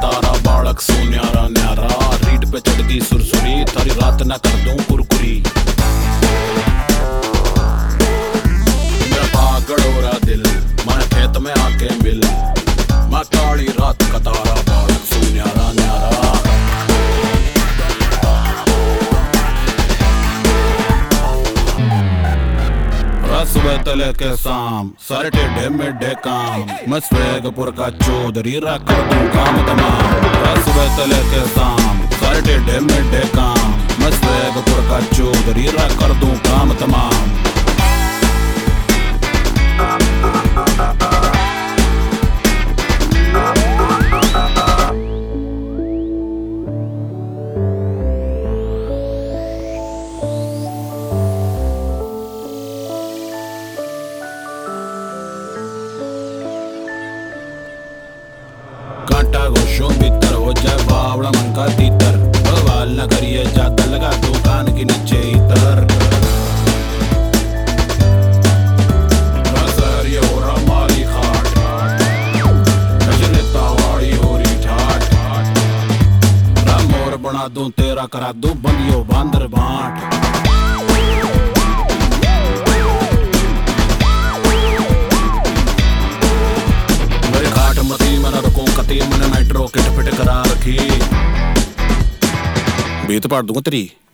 कतारा बालक सो न्यारा न्यारा रीट पे चढ़ती सुरसुरी थारी रात ना कर दूं कुरकुरी मेरा पागल हो रहा दिल मैं खेत में आके मिल मैं काली रात कतारा बालक सो न्यारा न्यारा सुबह तले के शाम सारे टेढ़े मेढ़े काम मैं स्वेगपुर का चौधरी रख दूं काम तमाम सुबह तले के शाम सारे टेढ़े मेढ़े काम मैं स्वेगपुर का चौधरी रख दूं काम तमाम कांटा गोशों भीतर हो जाए बावड़ा मन का तीतर बवाल न करिए जाता लगा दुकान के नीचे इतर ये हो रहा माली खाट तावाड़ी हो रही ठाट मोर बना दूं तेरा करा दूं बंदियो बांदर बांट मती मना रखूं कती मैंने मेट्रो किट फिट करा रखी बीत पाड़ दूंगा तेरी।